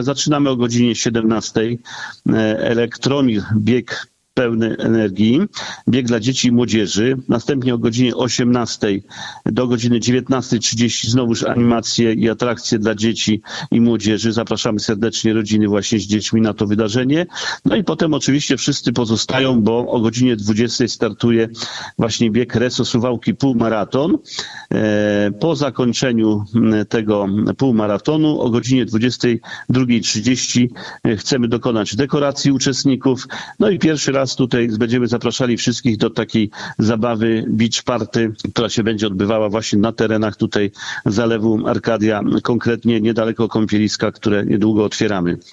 Zaczynamy o godzinie 17. Elektromil, bieg pełny energii, bieg dla dzieci i młodzieży. Następnie o godzinie 18 do godziny 19:30 znowuż animacje i atrakcje dla dzieci i młodzieży. Zapraszamy serdecznie rodziny właśnie z dziećmi na to wydarzenie. No i potem oczywiście wszyscy pozostają, bo o godzinie 20 startuje właśnie bieg Reso Suwałki półmaraton. Po zakończeniu tego półmaratonu o godzinie 22:30 chcemy dokonać dekoracji uczestników. No i pierwszy raz tutaj będziemy zapraszali wszystkich do takiej zabawy beach party, która się będzie odbywała właśnie na terenach tutaj Zalewu Arkadia, konkretnie niedaleko kąpieliska, które niedługo otwieramy.